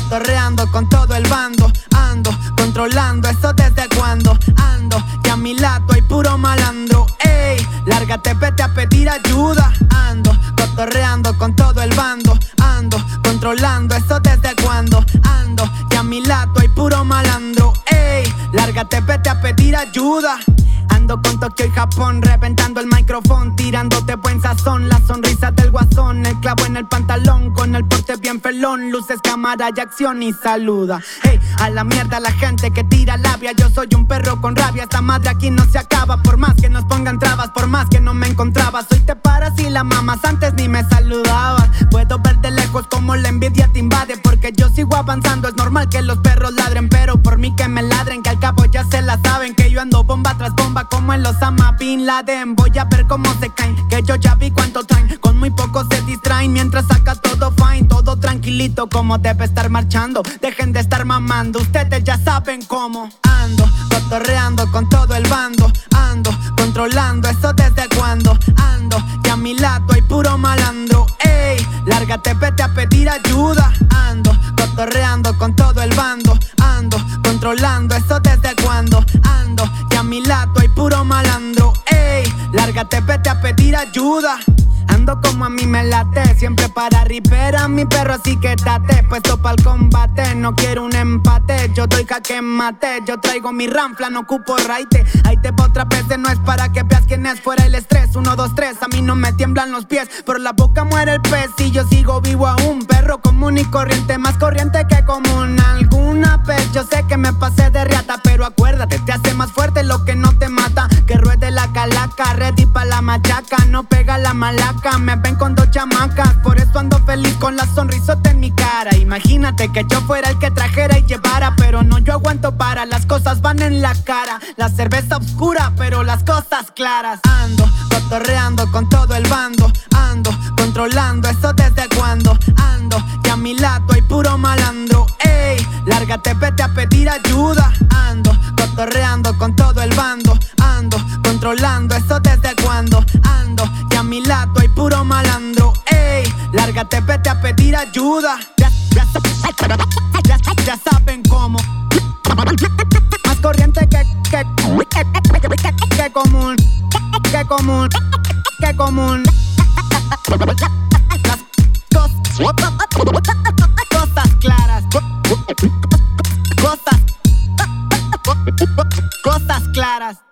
cotorreando con todo el bando. Ando controlando eso desde cuando ando, que a mi lado hay puro malandro. Ey, lárgate, vete a pedir ayuda. Ando cotorreando con todo el bando. Ando controlando eso desde cuando ando, que a mi lado hay puro malandro. Ey, lárgate, vete a pedir ayuda. Ando con Tokio y Japón, reventando el micrófono, tirándote buen sazón. La sonrisa del guasón, el clavo en el pantalón, con el porte bien felón. Luces, cámara y acción y saluda. Hey, a la mierda la gente que tira labia. Yo soy un perro con rabia, esta madre aquí no se acaba. Por más que nos pongan trabas, por más que no me encontrabas. Hoy te paras y la mamas, antes ni me saludabas. Puedo ver de lejos como la envidia te invade, porque yo sigo avanzando. Es normal que los perros ladren, pero por mí que me ladren, que al cabo ya se la saben. Que yo ando bomba tras bomba como en los Osama Bin Laden. Voy a ver cómo se caen, que yo ya vi cuánto traen. Con muy poco se distraen, mientras saca todo fine. Todo tranquilito como debe estar marchando. Dejen de estar mamando, ustedes ya saben cómo. Ando cotorreando con todo el bando. Ando controlando eso desde cuando ando, que a mi lado hay puro malandro. Ey, lárgate, vete a pedir ayuda. Ando cotorreando con todo el bando. Ando controlando eso desde cuando ando, que a mi lado hay puro malandro. Ey, lárgate, vete a pedir ayuda. Ando como a mí me late, siempre para ripera mi perro, así que date, puesto pa'l combate. No quiero un empate, yo doy jaque mate. Yo traigo mi ranfla, no ocupo raite. Ahí te va otra vez, no es para que veas quién es, fuera el estrés. 1, 2, 3, a mí no me tiemblan los pies. Por la boca muere el pez y yo sigo vivo aún. Perro común y corriente, más corriente que común. Alguna vez yo sé que me pasé de riata, pero acuérdate, te hace más fuerte lo que no te mata. Que ruede la calaca, ready pa' la machaca. No pega la malaca, me ven con 2 chamacas. Por eso ando feliz con la sonrisota en mi cara. Imagínate que yo fuera el que trajera y llevara, pero no, yo aguanto para, las cosas van en la cara. La cerveza oscura, pero las cosas claras. Ando cotorreando con todo el bando. Ando controlando eso desde cuando ando, que a mi lado hay puro malandro. Ey, lárgate, vete a pedir ayuda. Ando cotorreando con todo el bando. Ando controlando eso desde cuando ando, que a mi lado hay puro malandro. Ey, lárgate, vete a pedir ayuda. Ya saben cómo. Más corriente que común. Que común. Que común. Las cosas claras. Cosas claras.